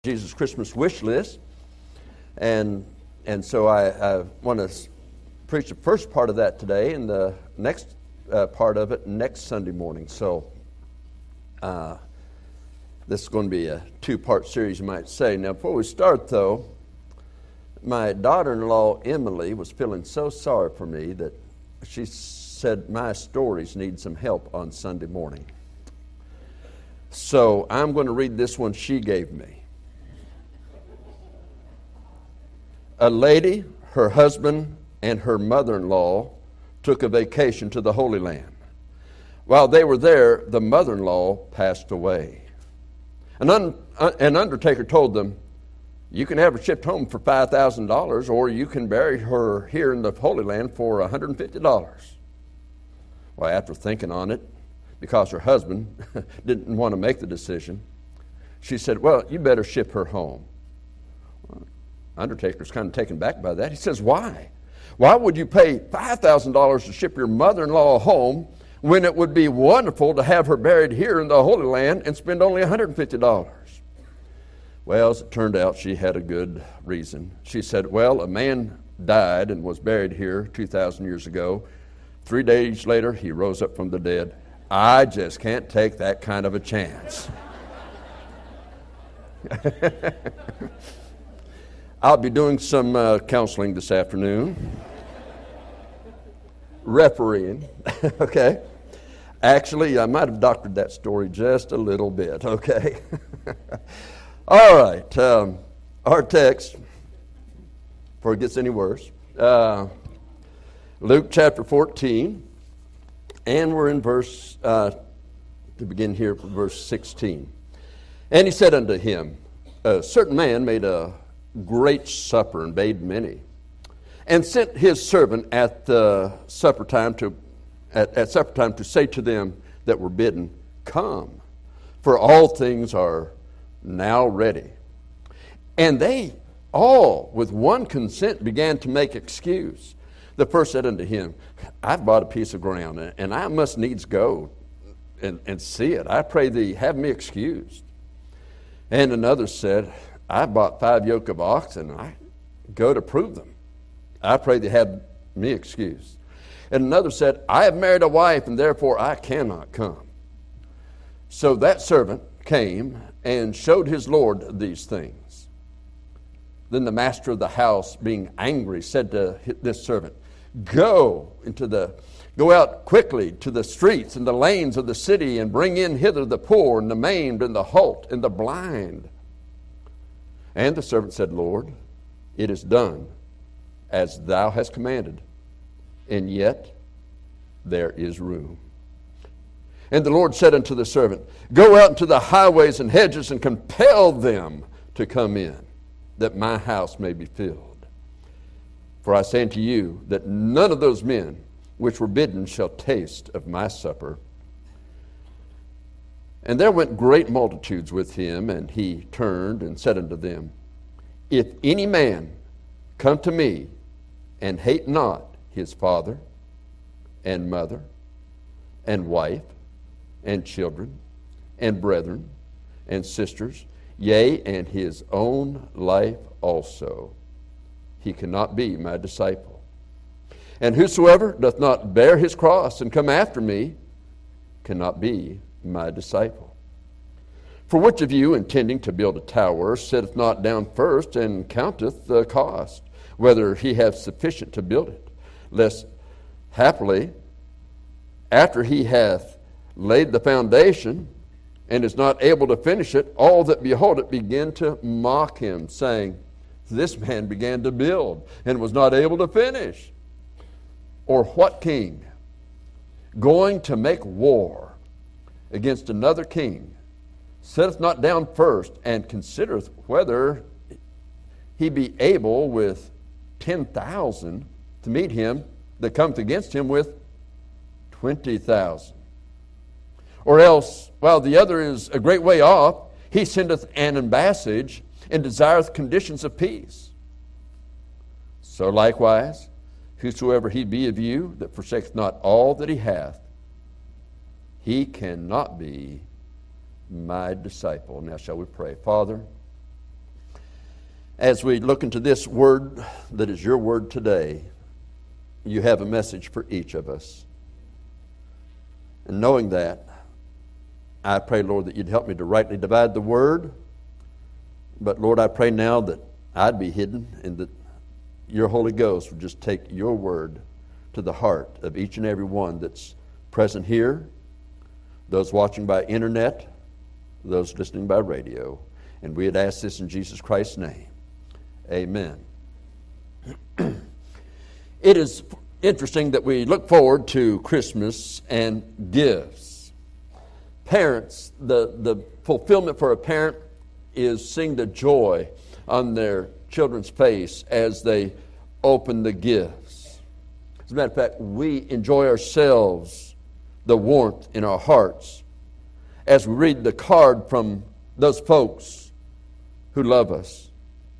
Jesus Christmas wish list. And so I want to preach the first part of that today and the next part of it next Sunday morning. So this is going to be a two-part series, you might say. Now, before we start, though, my daughter-in-law, Emily, was feeling so sorry for me that she said my stories need some help on Sunday morning. So I'm going to read this one she gave me. A lady, her husband, and her mother-in-law took a vacation to the Holy Land. While they were there, the mother-in-law passed away. An undertaker told them, "You can have her shipped home for $5,000, or you can bury her here in the Holy Land for $150. Well, after thinking on it, because her husband didn't want to make the decision, she said, "Well, you better ship her home." Undertaker's kind of taken back by that. He says, "Why? Why would you pay $5,000 to ship your mother-in-law home when it would be wonderful to have her buried here in the Holy Land and spend only $150? Well, as it turned out, she had a good reason. She said, "Well, a man died and was buried here 2,000 years ago. 3 days later, he rose up from the dead. I just can't take that kind of a chance." I'll be doing some counseling this afternoon. Refereeing, okay? Actually, I might have doctored that story just a little bit, okay? All right, our text, before it gets any worse, Luke chapter 14, and we're in to begin here, verse 16. And he said unto him, a certain man made a great supper and bade many, and sent his servant at supper time to say to them that were bidden, "Come, for all things are now ready." And they all with one consent began to make excuse. The first said unto him, "I've bought a piece of ground, and I must needs go and see it. I pray thee, have me excused." And another said, "I bought 5 yoke of ox, and I go to prove them. I pray thee, have me excused." And another said, "I have married a wife, and therefore I cannot come." So that servant came and showed his lord these things. Then the master of the house, being angry, said to this servant, Go out quickly to the streets and the lanes of the city, and bring in hither the poor and the maimed and the halt and the blind." And the servant said, "Lord, it is done as thou hast commanded, and yet there is room." And the Lord said unto the servant, "Go out into the highways and hedges, and compel them to come in, that my house may be filled. For I say unto you, that none of those men which were bidden shall taste of my supper." And there went great multitudes with him, and he turned and said unto them, "If any man come to me, and hate not his father, and mother, and wife, and children, and brethren, and sisters, yea, and his own life also, he cannot be my disciple. And whosoever doth not bear his cross and come after me cannot be my disciple. For which of you, intending to build a tower, sitteth not down first and counteth the cost, whether he have sufficient to build it, lest happily, after he hath laid the foundation, and is not able to finish it, all that behold it begin to mock him, saying, This man began to build, and was not able to finish. Or what king, going to make war against another king, sitteth not down first, and considereth whether he be able with 10,000 to meet him that cometh against him with 20,000? Or else, while the other is a great way off, he sendeth an ambassage, and desireth conditions of peace. So likewise, whosoever he be of you that forsaketh not all that he hath, he cannot be my disciple. Now shall we pray. Father, As we look into this word that is your word today, you have a message for each of us. And knowing that, I pray, Lord, that you'd help me to rightly divide the word. But, Lord, I pray now that I'd be hidden and that your Holy Ghost would just take your word to the heart of each and every one that's present here, those watching by internet, those listening by radio. And we had asked this in Jesus Christ's name. Amen. It is interesting that we look forward to Christmas and gifts. Parents, the fulfillment for a parent is seeing the joy on their children's face as they open the gifts. As a matter of fact, we enjoy ourselves the warmth in our hearts as we read the card from those folks who love us.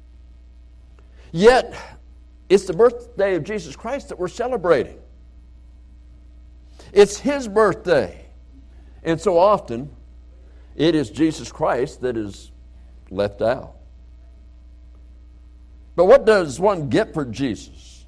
Yet, it's the birthday of Jesus Christ that we're celebrating. It's His birthday. And so often, it is Jesus Christ that is left out. But what does one get for Jesus?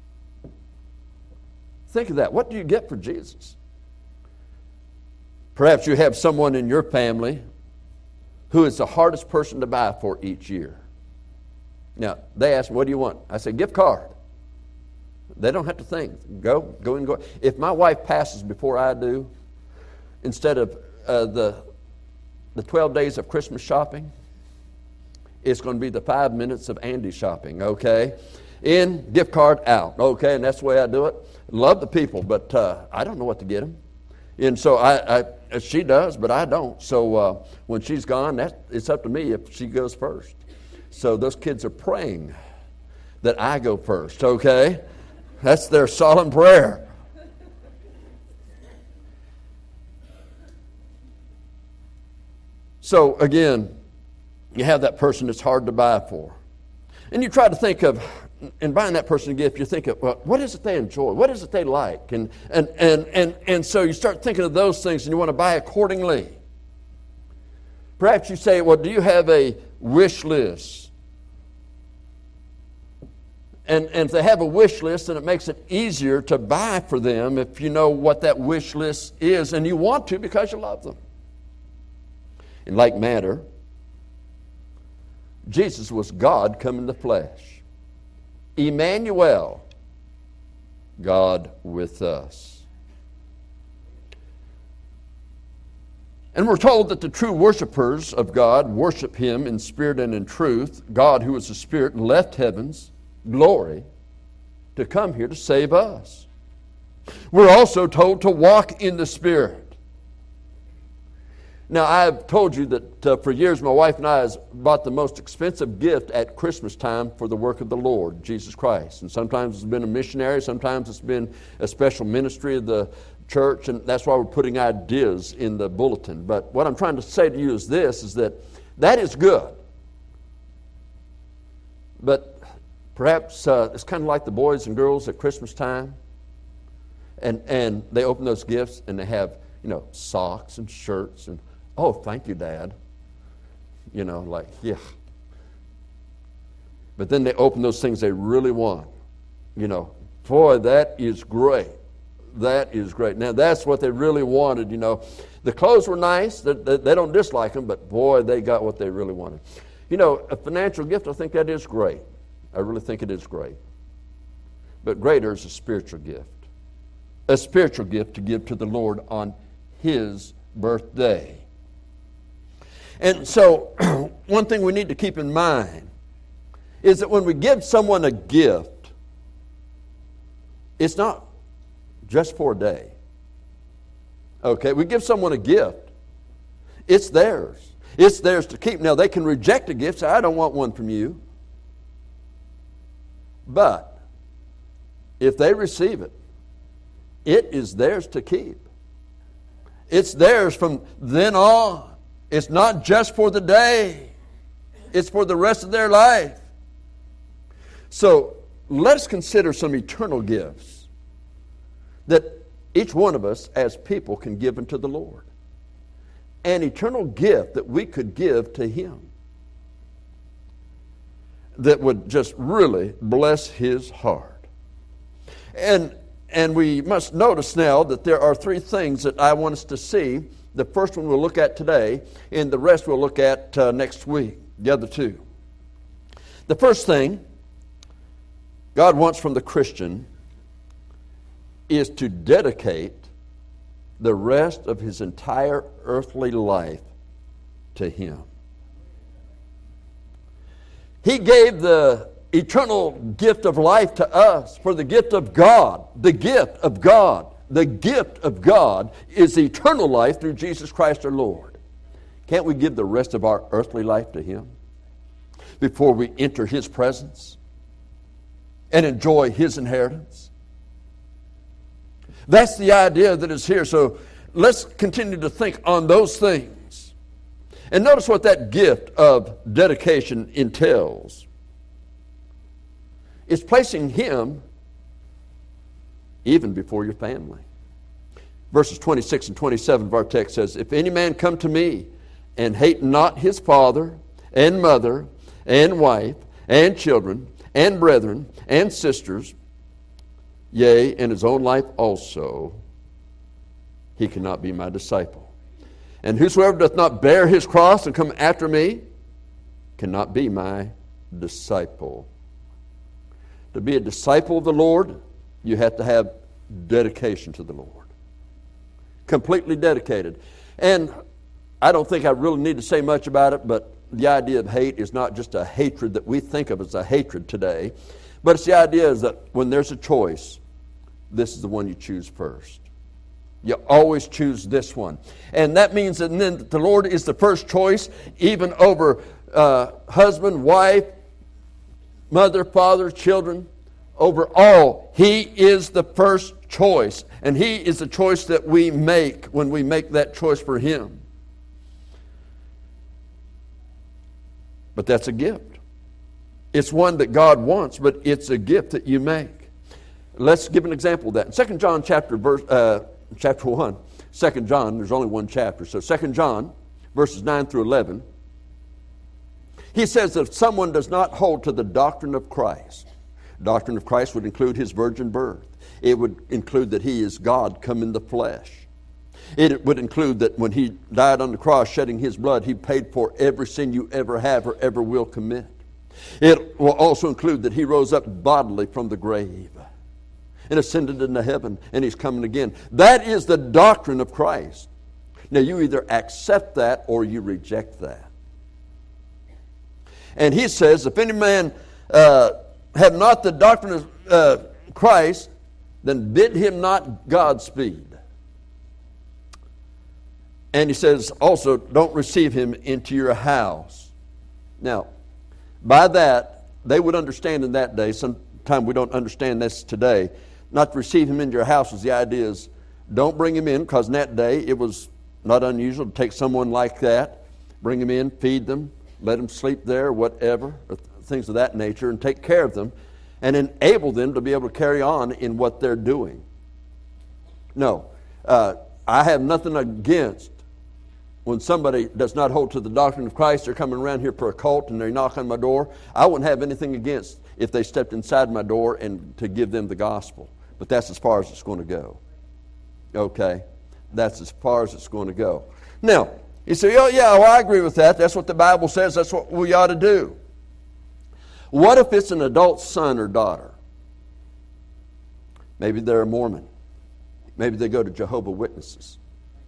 Think of that. What do you get for Jesus? Perhaps you have someone in your family who is the hardest person to buy for each year. Now, they ask me, what do you want? I say, gift card. They don't have to think. Go and go. If my wife passes before I do, instead of the 12 days of Christmas shopping, it's going to be the 5 minutes of Andy shopping, okay? In, gift card, out, okay? And that's the way I do it. Love the people, but I don't know what to get them. And so she does, but I don't. So when she's gone, it's up to me if she goes first. So those kids are praying that I go first, okay? That's their solemn prayer. So again, you have that person that's hard to buy for. And you try to think of, in buying that person a gift, you think of, well, what is it they enjoy? What is it they like? And so you start thinking of those things and you want to buy accordingly. Perhaps you say, well, do you have a wish list? And if they have a wish list, then it makes it easier to buy for them if you know what that wish list is, and you want to because you love them. In like manner, Jesus was God come in the flesh. Emmanuel, God with us. And we're told that the true worshipers of God worship Him in spirit and in truth. God, who is a spirit, left heaven's glory to come here to save us. We're also told to walk in the Spirit. Now, I've told you that for years my wife and I has bought the most expensive gift at Christmas time for the work of the Lord, Jesus Christ. And sometimes it's been a missionary, sometimes it's been a special ministry of the church, and that's why we're putting ideas in the bulletin. But what I'm trying to say to you is this, is that is good. But perhaps it's kind of like the boys and girls at Christmas time, and they open those gifts and they have, socks and shirts and, oh, thank you, Dad. Like, yeah. But then they open those things they really want. Boy, that is great. That is great. Now, that's what they really wanted, The clothes were nice. They don't dislike them, but boy, they got what they really wanted. A financial gift, I think that is great. I really think it is great. But greater is a spiritual gift. A spiritual gift to give to the Lord on His birthday. And so, one thing we need to keep in mind is that when we give someone a gift, it's not just for a day. Okay, we give someone a gift. It's theirs. It's theirs to keep. Now, they can reject a gift, say, I don't want one from you. But if they receive it, it is theirs to keep. It's theirs from then on. It's not just for the day. It's for the rest of their life. So let's consider some eternal gifts that each one of us as people can give unto the Lord. An eternal gift that we could give to Him. that would just really bless his heart. And we must notice now that there are three things that I want us to see. The first one we'll look at today, and the rest we'll look at next week, the other two. The first thing God wants from the Christian is to dedicate the rest of his entire earthly life to him. He gave the eternal gift of life to us for the gift of God. The gift of God. The gift of God is eternal life through Jesus Christ our Lord. Can't we give the rest of our earthly life to him before we enter his presence and enjoy his inheritance? That's the idea that is here. So let's continue to think on those things. And notice what that gift of dedication entails. It's placing him even before your family. Verses 26 and 27 of our text says, "If any man come to me and hate not his father and mother and wife and children and brethren and sisters, yea, and his own life also, he cannot be my disciple. And whosoever doth not bear his cross and come after me cannot be my disciple." To be a disciple of the Lord, you have to have dedication to the Lord. Completely dedicated. And I don't think I really need to say much about it, but the idea of hate is not just a hatred that we think of as a hatred today, but it's the idea is that when there's a choice, this is the one you choose first. You always choose this one. And that means that then the Lord is the first choice, even over husband, wife, mother, father, children, over all. He is the first choice. And he is the choice that we make when we make that choice for him. But that's a gift. It's one that God wants, but it's a gift that you make. Let's give an example of that. In 2 John chapter 1, 2 John, there's only one chapter. So 2 John, verses 9 through 11, he says that if someone does not hold to the doctrine of Christ, doctrine of Christ would include his virgin birth. It would include that he is God come in the flesh. It would include that when he died on the cross, shedding his blood, he paid for every sin you ever have or ever will commit. It will also include that he rose up bodily from the grave and ascended into heaven, and he's coming again. That is the doctrine of Christ. Now, you either accept that or you reject that. And he says, if any man have not the doctrine of Christ, then bid him not Godspeed. And he says also, don't receive him into your house. Now, by that, they would understand in that day, sometimes we don't understand this today, not to receive him into your house was the idea is don't bring him in, because in that day it was not unusual to take someone like that, bring him in, feed them, let them sleep there, whatever, or things of that nature, and take care of them, and enable them to be able to carry on in what they're doing. No, I have nothing against when somebody does not hold to the doctrine of Christ. They're coming around here for a cult and they knock on my door. I wouldn't have anything against if they stepped inside my door and to give them the gospel. But that's as far as it's going to go. Okay? That's as far as it's going to go. Now, you say, oh yeah, well, I agree with that. That's what the Bible says. That's what we ought to do. What if it's an adult son or daughter? Maybe they're a Mormon. Maybe they go to Jehovah's Witnesses.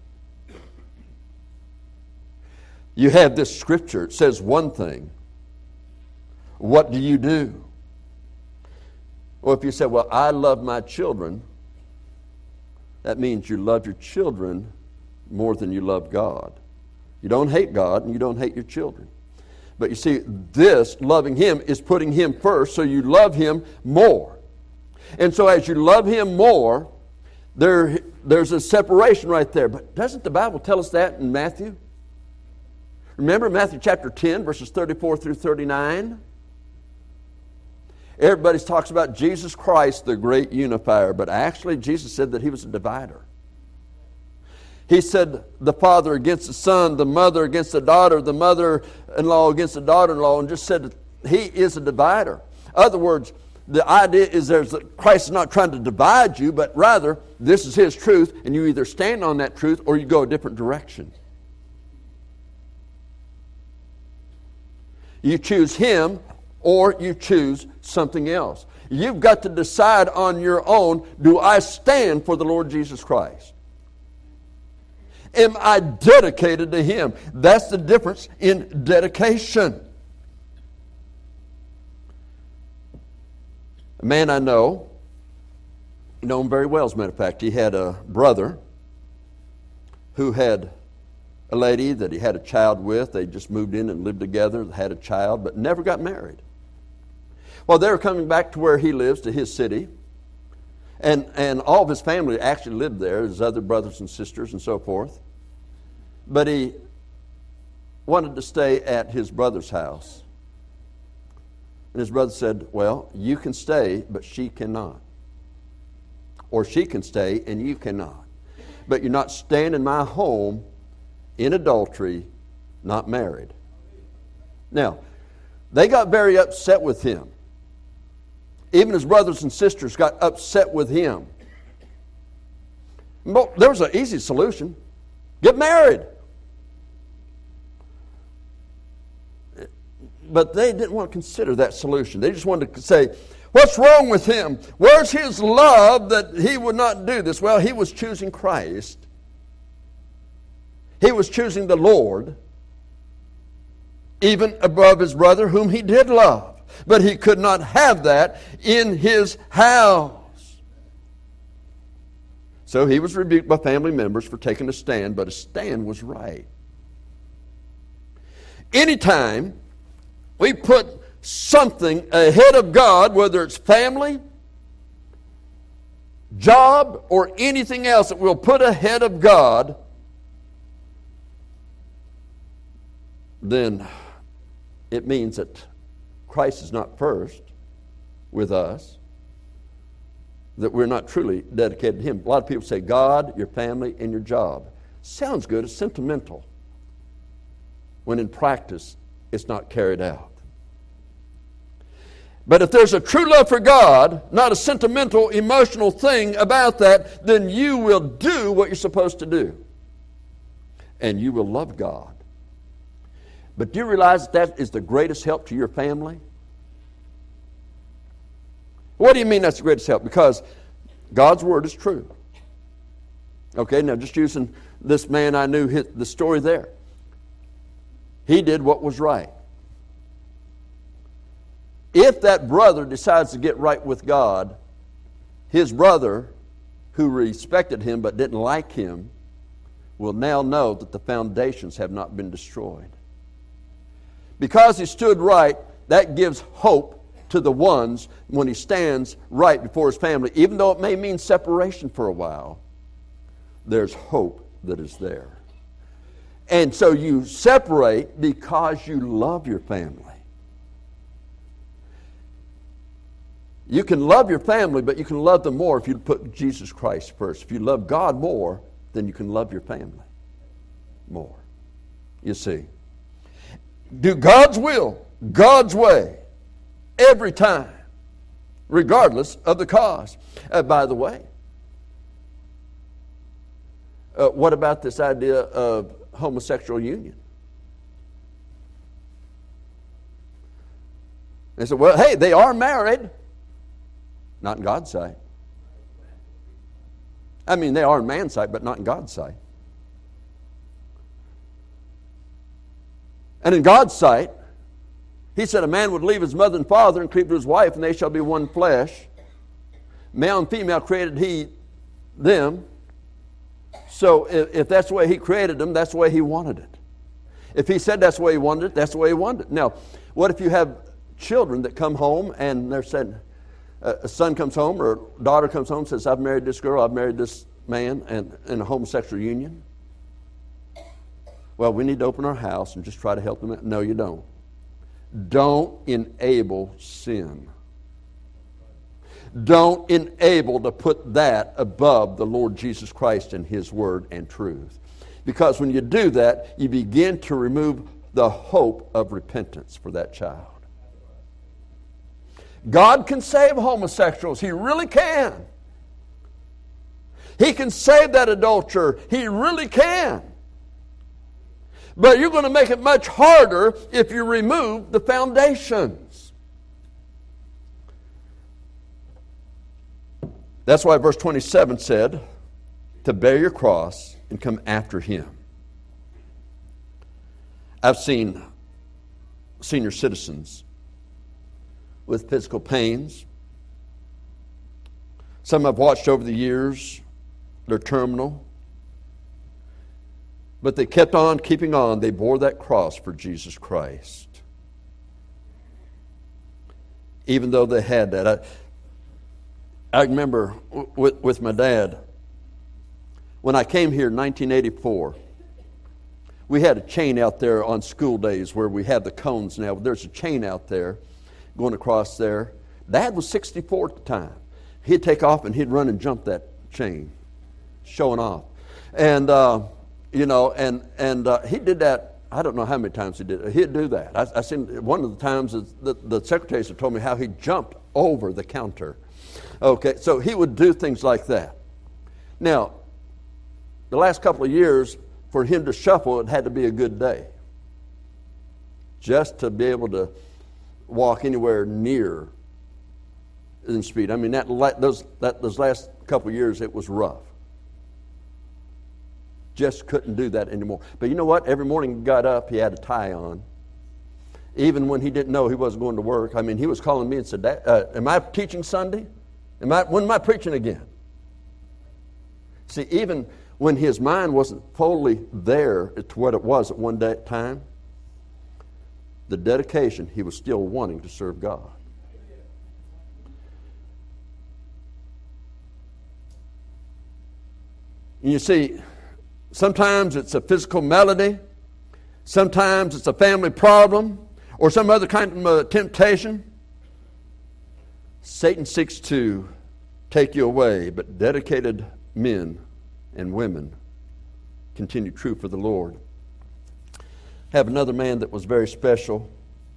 You have this scripture. It says one thing. What do you do? Well, if you say, well, I love my children, that means you love your children more than you love God. You don't hate God and you don't hate your children. But you see, this, loving him, is putting him first, so you love him more. And so as you love him more, there's a separation right there. But doesn't the Bible tell us that in Matthew? Remember Matthew chapter 10, verses 34 through 39? Everybody talks about Jesus Christ, the great unifier, but actually Jesus said that he was a divider. He said the father against the son, the mother against the daughter, the mother-in-law against the daughter-in-law, and just said He is a divider. In other words, the idea is Christ is not trying to divide you, but rather this is His truth, and you either stand on that truth or you go a different direction. You choose Him or you choose something else. You've got to decide on your own, do I stand for the Lord Jesus Christ? Am I dedicated to Him? That's the difference in dedication. A man I know him very well, as a matter of fact. He had a brother who had a lady that he had a child with. They just moved in and lived together, had a child, but never got married. Well, they were coming back to where he lives, to his city, and all of his family actually lived there, his other brothers and sisters and so forth. But he wanted to stay at his brother's house. And his brother said, well, you can stay, but she cannot. Or she can stay and you cannot. But you're not staying in my home in adultery, not married. Now, they got very upset with him. Even his brothers and sisters got upset with him. Well, there was an easy solution. Get married. But they didn't want to consider that solution. They just wanted to say, what's wrong with him? Where's his love that he would not do this? Well, he was choosing Christ. He was choosing the Lord, even above his brother whom he did love. But he could not have that in his house. So he was rebuked by family members for taking a stand, but a stand was right. Anytime we put something ahead of God, whether it's family, job, or anything else that we'll put ahead of God, then it means that Christ is not first with us, that we're not truly dedicated to Him. A lot of people say God, your family, and your job. Sounds good, it's sentimental, when in practice it's not carried out. But if there's a true love for God, not a sentimental, emotional thing about that, then you will do what you're supposed to do. And you will love God. But do you realize that is the greatest help to your family? What do you mean that's the greatest help? Because God's Word is true. Okay, now just using this man I knew, the story there. He did what was right. If that brother decides to get right with God, his brother, who respected him but didn't like him, will now know that the foundations have not been destroyed. Because he stood right, that gives hope to the ones when he stands right before his family. Even though it may mean separation for a while, there's hope that is there. And so you separate because you love your family. You can love your family, but you can love them more if you put Jesus Christ first. If you love God more, then you can love your family more. You see. Do God's will, God's way, every time, regardless of the cost. By the way, what about this idea of homosexual union? They said, well, hey, they are married. Not in God's sight. I mean, they are in man's sight, but not in God's sight. And in God's sight, He said a man would leave his mother and father and cleave to his wife, and they shall be one flesh. Male and female created He them. So if that's the way He created them, that's the way He wanted it. If He said that's the way He wanted it, that's the way He wanted it. Now, what if you have children that come home and they're saying, a son comes home or a daughter comes home and says, I've married this girl, I've married this man, and in a homosexual union? Well, we need to open our house and just try to help them out. No, you don't. Don't enable sin. Don't enable to put that above the Lord Jesus Christ and His Word and truth. Because when you do that, you begin to remove the hope of repentance for that child. God can save homosexuals. He really can. He can save that adulterer. He really can. But you're going to make it much harder if you remove the foundations. That's why verse 27 said, to bear your cross and come after Him. I've seen senior citizens with physical pains. Some I've watched over the years. They're terminal. But they kept on keeping on. They bore that cross for Jesus Christ. Even though they had that. I remember with my dad, when I came here in 1984, we had a chain out there on school days where we have the cones now. There's a chain out there going across there. Dad was 64 at the time. He'd take off and he'd run and jump that chain, showing off. And, he did that. I don't know how many times he did it. He'd do that. I seen one of the times the secretaries have told me how he jumped over the counter. Okay, so he would do things like that. Now, the last couple of years, for him to shuffle, it had to be a good day. Just to be able to walk anywhere near in speed. I mean, those last couple of years, it was rough. Just couldn't do that anymore. But you know what? Every morning he got up, he had a tie on. Even when he didn't know he wasn't going to work. I mean, he was calling me and said, am I teaching Sunday? When am I preaching again? See, even when his mind wasn't fully there to what it was at one time, the dedication, he was still wanting to serve God. And you see, sometimes it's a physical malady, sometimes it's a family problem, or some other kind of temptation. Satan seeks to take you away, but dedicated men and women continue true for the Lord. I have another man that was very special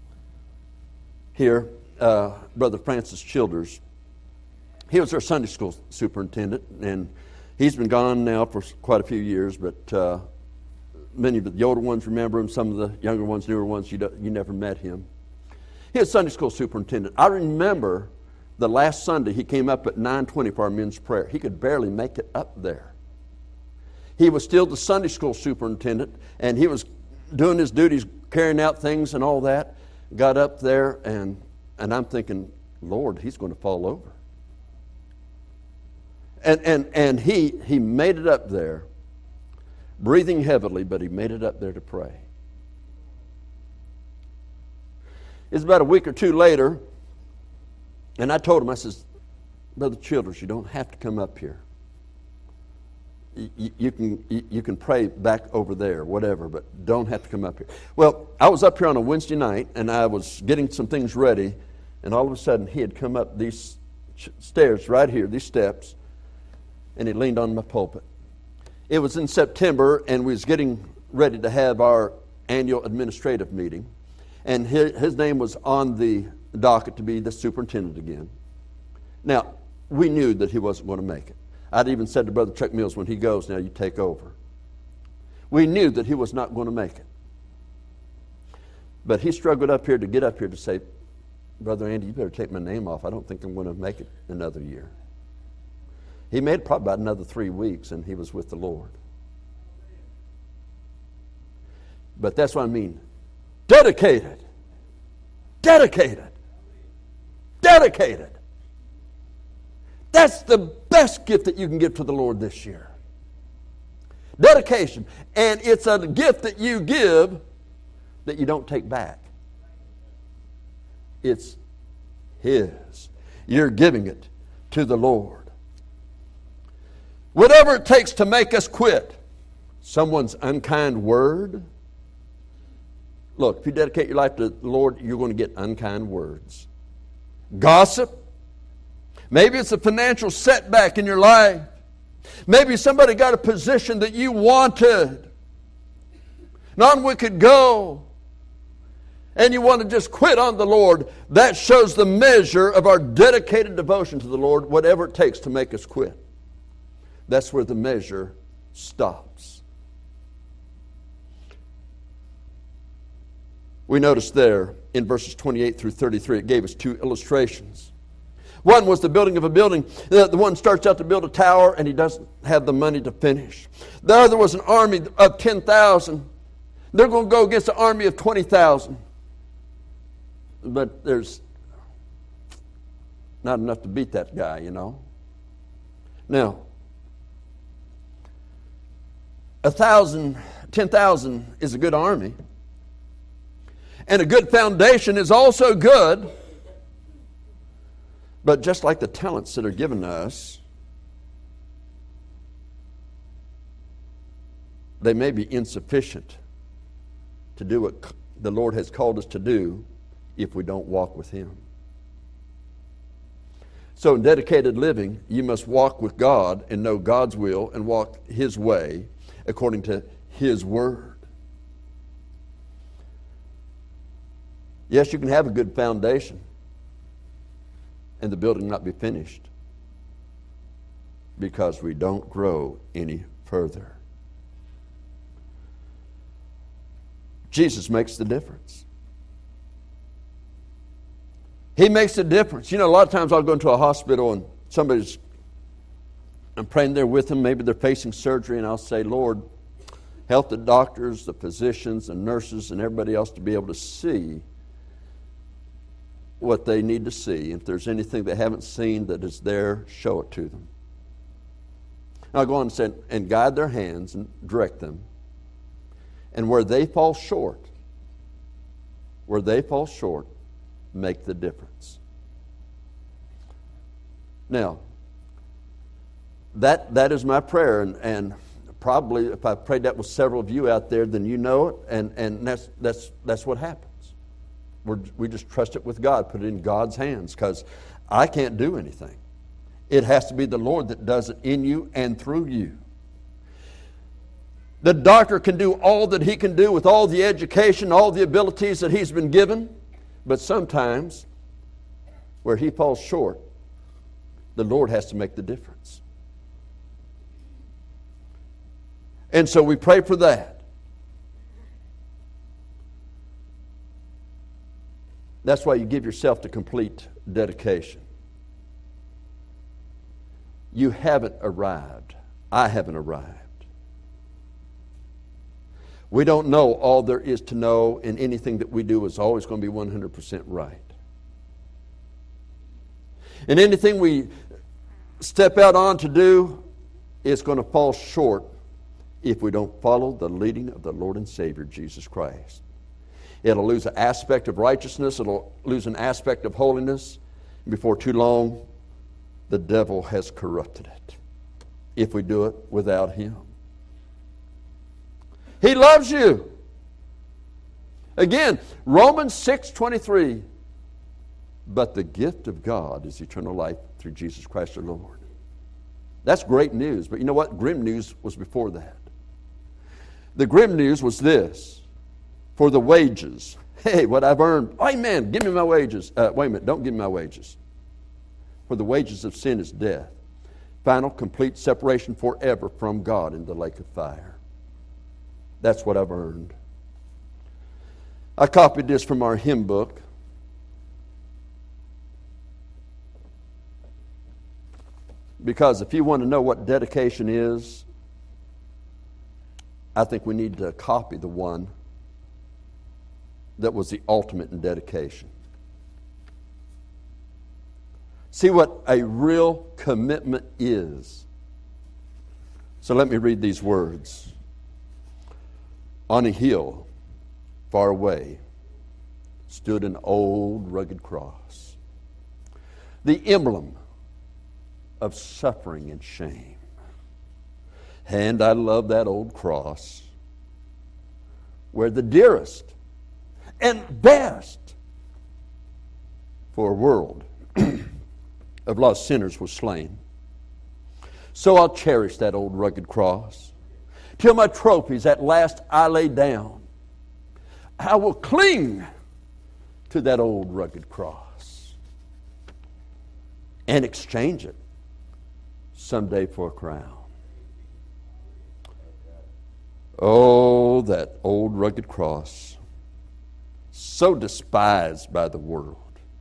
here, Brother Francis Childers. He was our Sunday school superintendent, and he's been gone now for quite a few years, but many of the older ones remember him. Some of the younger ones, newer ones, you never met him. He was Sunday school superintendent. I remember the last Sunday he came up at 9:20 for our men's prayer. He could barely make it up there. He was still the Sunday school superintendent, and he was doing his duties, carrying out things and all that. Got up there, and I'm thinking, Lord, he's going to fall over. And he made it up there, breathing heavily, but he made it up there to pray. It's about a week or two later, and I told him, I says, Brother Childers, you don't have to come up here. You can pray back over there, whatever, but don't have to come up here. Well, I was up here on a Wednesday night, and I was getting some things ready, and all of a sudden he had come up these stairs right here, these steps, and he leaned on my pulpit. It was in September, and we was getting ready to have our annual administrative meeting, and his name was on the docket to be the superintendent again. Now, we knew that he wasn't going to make it. I'd even said to Brother Chuck Mills, when he goes, now you take over. We knew that he was not going to make it. But he struggled up here to get up here to say, Brother Andy, you better take my name off. I don't think I'm going to make it another year. He made it probably about another 3 weeks, and he was with the Lord. But that's what I mean. Dedicated. Dedicated. Dedicated. That's the best gift that you can give to the Lord this year. Dedication. And it's a gift that you give that you don't take back. It's His. You're giving it to the Lord. Whatever it takes to make us quit someone's unkind word. Look, if you dedicate your life to the Lord, you're going to get unkind words. Gossip. Maybe it's a financial setback in your life. Maybe somebody got a position that you wanted. And on we could go. and you want to just quit on the Lord, that shows the measure of our dedicated devotion to the Lord, whatever it takes to make us quit. That's where the measure stops. We notice there in verses 28 through 33, it gave us two illustrations. One was the building of a building. The one starts out to build a tower and he doesn't have the money to finish. The other was an army of 10,000. They're going to go against an army of 20,000. But there's not enough to beat that guy, you know. Now, 10,000 is a good army. And a good foundation is also good. But just like the talents that are given to us, they may be insufficient to do what the Lord has called us to do if we don't walk with Him. So in dedicated living, you must walk with God and know God's will and walk His way according to His Word. Yes, you can have a good foundation and the building not be finished because we don't grow any further. Jesus makes the difference. He makes a difference. You know, a lot of times I'll go into a hospital and I'm praying there with them. Maybe they're facing surgery, and I'll say, Lord, help the doctors, the physicians, and nurses, and everybody else to be able to see what they need to see. If there's anything they haven't seen that is there, show it to them. I'll go on and say, and guide their hands and direct them. And where they fall short, make the difference. Now, that is my prayer, and probably if I prayed that with several of you out there, then you know it, and that's what happens. We just trust it with God, put it in God's hands, because I can't do anything. It has to be the Lord that does it in you and through you. The doctor can do all that he can do with all the education, all the abilities that he's been given, but sometimes where he falls short, the Lord has to make the difference. And so we pray for that. That's why you give yourself to complete dedication. You haven't arrived. I haven't arrived. We don't know all there is to know, and anything that we do is always going to be 100% right. And anything we step out on to do is going to fall short if we don't follow the leading of the Lord and Savior, Jesus Christ. It'll lose an aspect of righteousness. It'll lose an aspect of holiness. And before too long, the devil has corrupted it if we do it without Him. He loves you. Again, Romans 6:23. But the gift of God is eternal life through Jesus Christ our Lord. That's great news. But you know what? Grim news was before that. The grim news was this. For the wages. Hey, what I've earned. Amen. Give me my wages. Wait a minute. Don't give me my wages. For the wages of sin is death. Final, complete separation forever from God in the lake of fire. That's what I've earned. I copied this from our hymn book. Because if you want to know what dedication is, I think we need to copy the one that was the ultimate in dedication. See what a real commitment is. So let me read these words. On a hill far away stood an old rugged cross, the emblem of suffering and shame. And I love that old cross where the dearest and best for a world of lost sinners was slain. So I'll cherish that old rugged cross till my trophies at last I lay down. I will cling to that old rugged cross and exchange it someday for a crown. Oh, that old rugged cross, so despised by the world,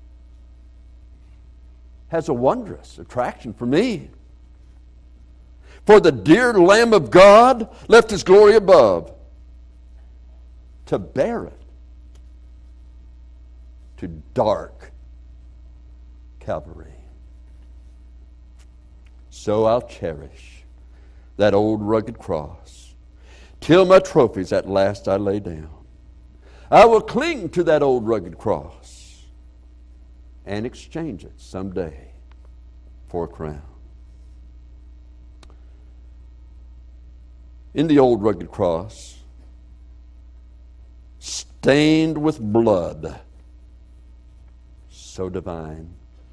has a wondrous attraction for me. For the dear Lamb of God left His glory above to bear it to dark Calvary. So I'll cherish that old rugged cross till my trophies at last I lay down. I will cling to that old rugged cross and exchange it someday for a crown. In the old rugged cross, stained with blood, so divine,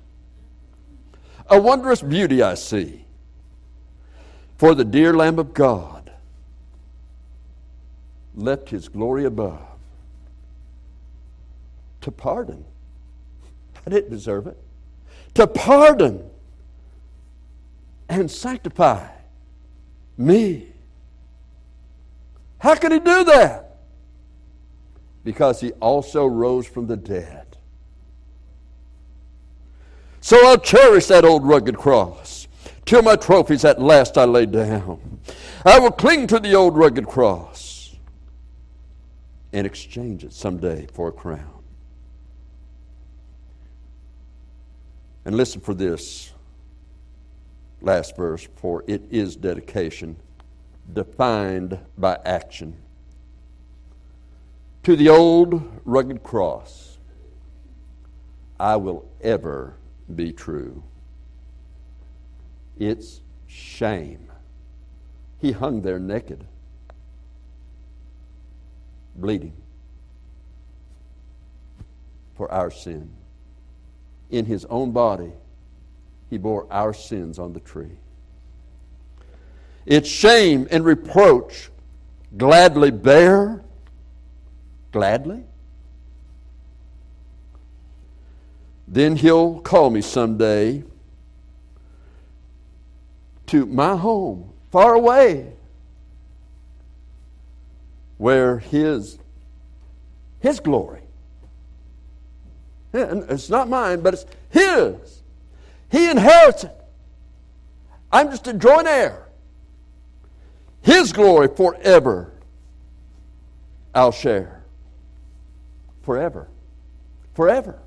a wondrous beauty I see, for the dear Lamb of God left His glory above to pardon. I didn't deserve it. To pardon and sanctify me. How could He do that? Because He also rose from the dead. So I'll cherish that old rugged cross till my trophies at last I lay down. I will cling to the old rugged cross and exchange it someday for a crown. And listen for this last verse, for it is dedication defined by action. To the old rugged cross I will ever be true. It's shame. He hung there naked, bleeding for our sin. In His own body, He bore our sins on the tree. It's shame and reproach gladly bear. Gladly? Then He'll call me someday to my home, far away, where His glory, and it's not mine, but it's His. He inherits it. I'm just a joint heir. His glory forever I'll share. Forever. Forever.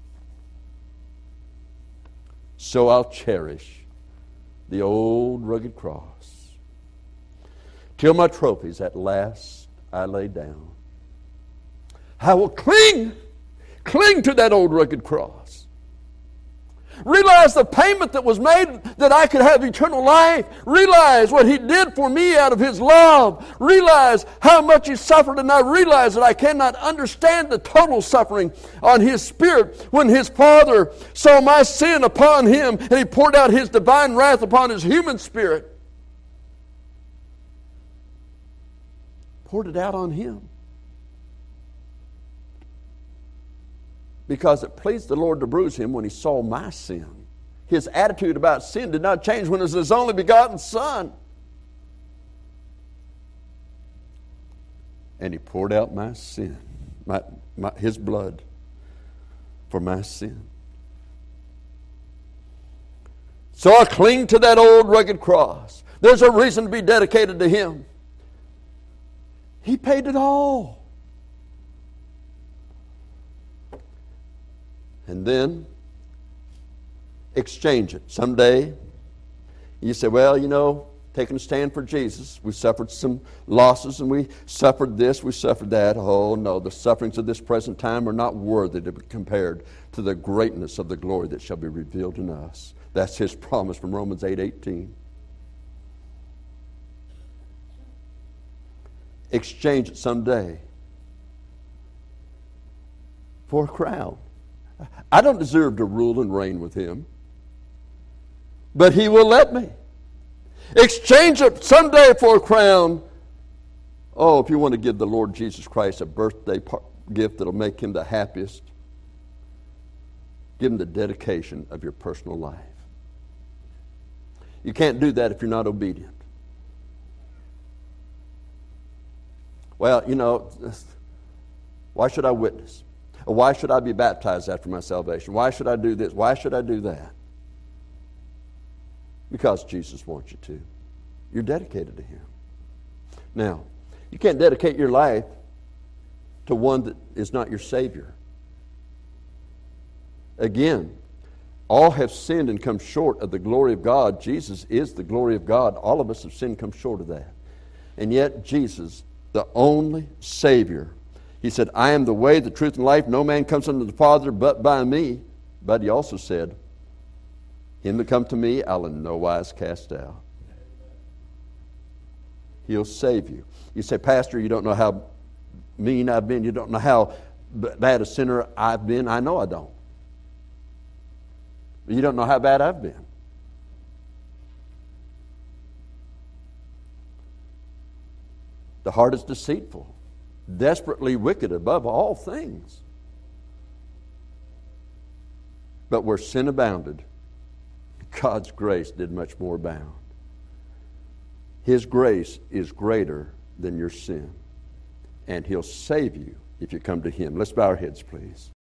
So I'll cherish the old rugged cross till my trophies at last I lay down. I will cling to that old rugged cross. Realize the payment that was made that I could have eternal life. Realize what He did for me out of His love. Realize how much He suffered, and I realize that I cannot understand the total suffering on His Spirit when His Father saw my sin upon Him and He poured out His divine wrath upon His human spirit. Poured it out on Him. Because it pleased the Lord to bruise Him when He saw my sin. His attitude about sin did not change when it was His only begotten Son. And He poured out my sin, His blood for my sin. So I cling to that old rugged cross. There's a reason to be dedicated to Him. He paid it all. And then exchange it. Someday you say, well, taking a stand for Jesus, we suffered some losses and we suffered this, we suffered that. Oh no, the sufferings of this present time are not worthy to be compared to the greatness of the glory that shall be revealed in us. That's His promise from Romans 8:18. Exchange it someday for a crown. I don't deserve to rule and reign with Him, but He will let me. Exchange it someday for a crown. Oh, if you want to give the Lord Jesus Christ a birthday gift that'll make Him the happiest, Give Him the dedication of your personal life. You can't do that if you're not obedient. Well, why should I witness? Or why should I be baptized after my salvation? Why should I do this? Why should I do that? Because Jesus wants you to. You're dedicated to Him. Now, you can't dedicate your life to one that is not your Savior. Again, all have sinned and come short of the glory of God. Jesus is the glory of God. All of us have sinned and come short of that. And yet Jesus, the only Savior, He said, I am the way, the truth, and life. No man comes unto the Father but by me. But He also said, him that come to me, I'll in no wise cast out. He'll save you. You say, Pastor, you don't know how mean I've been. You don't know how bad a sinner I've been. I know I don't. But you don't know how bad I've been. The heart is deceitful, desperately wicked above all things. But where sin abounded, God's grace did much more abound. His grace is greater than your sin. And He'll save you if you come to Him. Let's bow our heads, please.